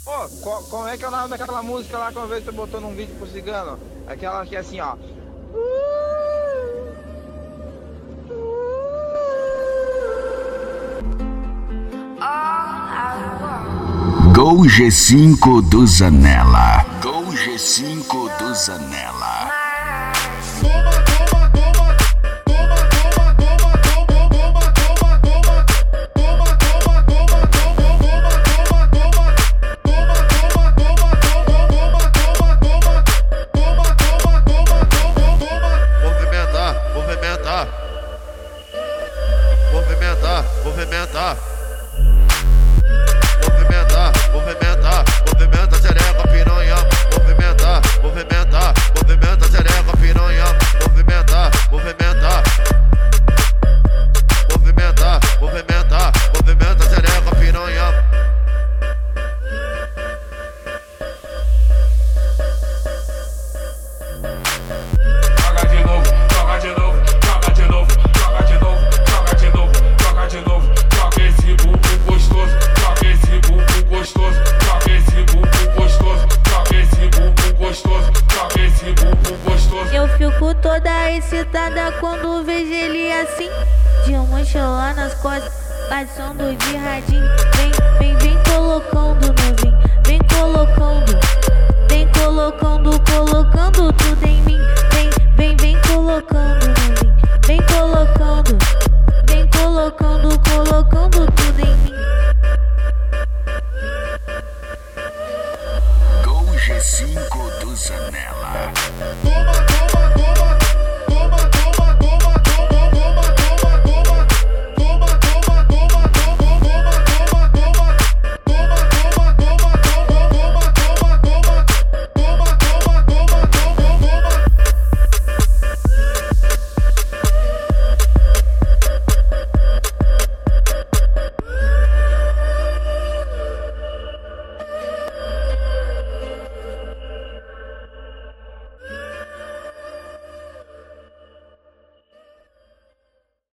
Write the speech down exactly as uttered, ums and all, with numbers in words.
Pô, co- como é que é o nome daquela música lá que uma vez você botou num vídeo pro cigano? Aquela que é assim, ó. Gol G cinco do Zanella. Gol G cinco do Zanella. Movimentar, movimentar, movimentar, movimentar. Movimentar, movimentar, movimenta xereca, piranha. Movimentar, movimentar, movimenta xereca, piranha. Movimentar, movimentar, movimentar, movimentar, movimenta xereca, piranha. Joga de novo, joga de novo, joga de novo, joga de novo, joga de novo, joga de novo, joga esse bubu gostoso, joga esse bubu gostoso, joga esse bubu gostoso, joga esse bubu gostoso, joga esse bubu gostoso. Eu fico toda excitada quando vejo ele assim, de mochila nas costas, passando de radinho. Vem, vem, vem colocando novinho, vem colocando, vem colocando, colocando tudo em mim. Vem, vem, vem colocando novinho, vem colocando, vem colocando, colocando tudo em mim. Gol G cinco do Zanella. Toma, toma, toma.